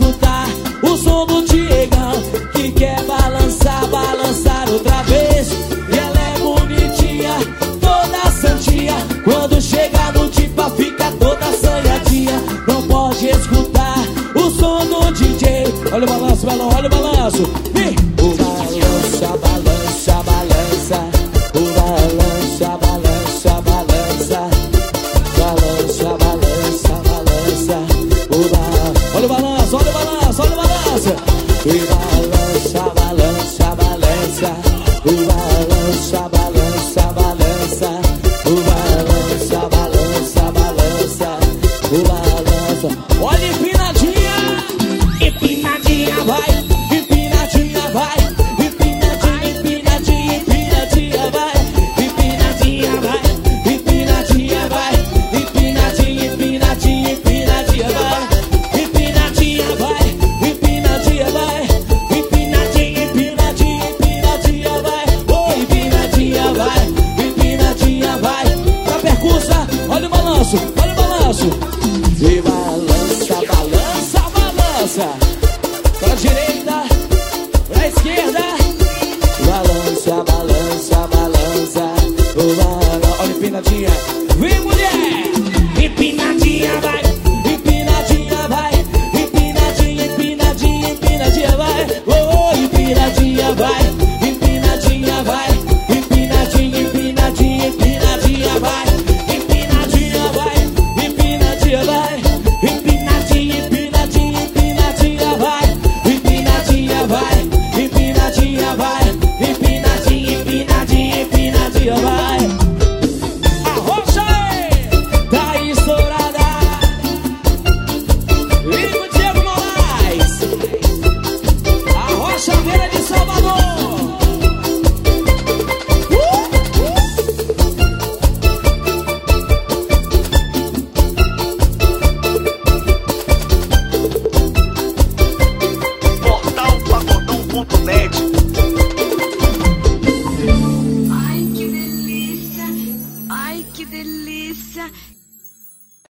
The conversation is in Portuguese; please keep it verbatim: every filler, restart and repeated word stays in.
escutar o som do Diegão, que quer balançar, balançar outra vez. E ela é bonitinha, toda santinha, quando chega no tipa fica toda assanhadinha. Não pode escutar o som do D J. Olha o balanço, balão, olha o balanço. Vem! O balança, balança, balança. O balança, balança, balança. Balança, balança, balança. O balança. Olha o balanço, olha o balanço, olha o balanço. E balança, balança, balança. O balança, balança, balança. O balança, balança, balança. O balança. Olha empinadinha, empinadinha vai, empinadinha vai, empinadinha, empinadinha, empinadinha vai, empinadinha vai, empinadinha vai, empinadinha, empinadinha, empinadinha vai, empinadinha vai, empinadinha vai, empinadinha, empinadinha, empinadinha vai, oh, empinadinha vai, empinadinha vai, pra percussa, olha o balanço, olha o balanço. E balança, balança, balança. Pra direita, pra esquerda. Balança, balança, balança. O balança. Olha empinadinha. Vem, mulher. Empinadinha.